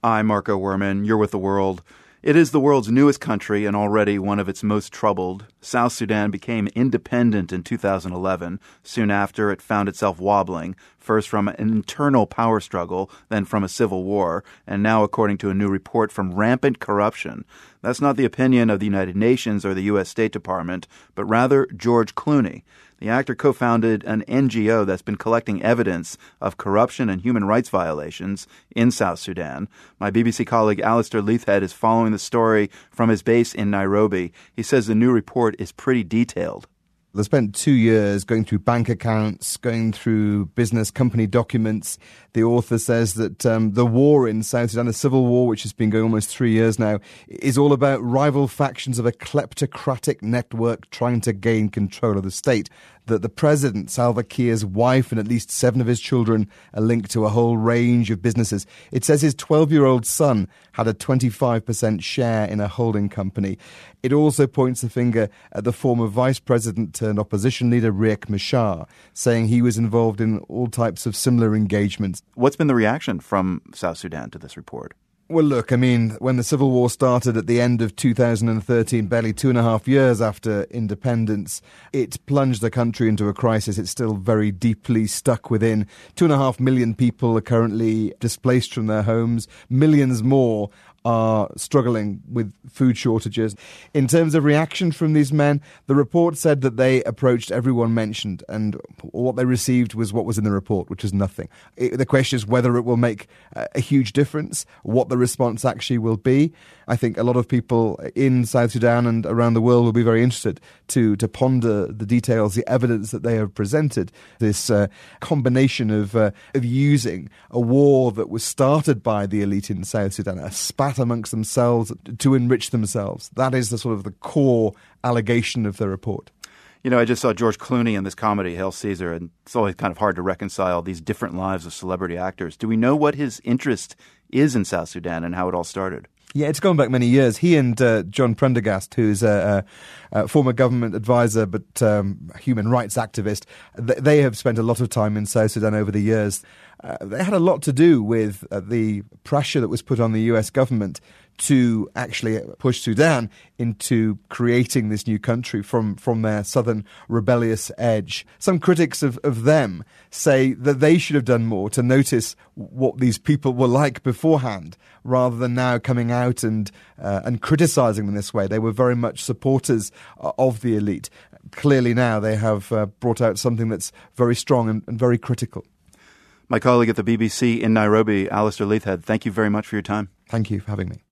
I'm Marco Werman. You're with The World. It is the world's newest country and already one of its most troubled. South Sudan became independent in 2011. Soon after, it found itself wobbling, first from an internal power struggle, then from a civil war, and now, according to a new report, from rampant corruption. That's not the opinion of the United Nations or the U.S. State Department, but rather George Clooney. The actor co-founded an NGO that's been collecting evidence of corruption and human rights violations in South Sudan. My BBC colleague Alistair Leithhead is following the story from his base in Nairobi. He says the new report is pretty detailed. They spent 2 years going through bank accounts, going through business company documents. The author says that the war in South Sudan, the civil war, which has been going almost 3 years now, is all about rival factions of a kleptocratic network trying to gain control of the state. That the president, Salva Kiir's wife, and at least 7 of his children are linked to a whole range of businesses. It says his 12-year-old son had a 25% share in a holding company. It also points the finger at the former vice president turned opposition leader, Riek Machar, saying he was involved in all types of similar engagements. What's been the reaction from South Sudan to this report? Well, look, I mean, when the civil war started at the end of 2013, barely 2.5 years after independence, it plunged the country into a crisis it's still very deeply stuck within. 2.5 million people are currently displaced from their homes. Millions more are struggling with food shortages. In terms of reaction from these men, the report said that they approached everyone mentioned, and what they received was what was in the report, which is nothing. The question is whether it will make a huge difference, what the response actually will be. I think a lot of people in South Sudan and around the world will be very interested to ponder the details, the evidence that they have presented. This combination of using a war that was started by the elite in South Sudan, a spat amongst themselves to enrich themselves. That is the sort of the core allegation of the report. You know, I just saw George Clooney in this comedy, Hail Caesar, and it's always kind of hard to reconcile these different lives of celebrity actors. Do we know what his interest is in South Sudan and how it all started? Yeah, it's gone back many years. He and John Prendergast, who's a former government advisor but human rights activist, they have spent a lot of time in South Sudan over the years. They had a lot to do with the pressure that was put on the US government to actually push Sudan into creating this new country from their southern rebellious edge. Some critics of them say that they should have done more to notice what these people were like beforehand, rather than now coming out and criticising them this way. They were very much supporters of the elite. Clearly now they have brought out something that's very strong and very critical. My colleague at the BBC in Nairobi, Alistair Leithhead, thank you very much for your time. Thank you for having me.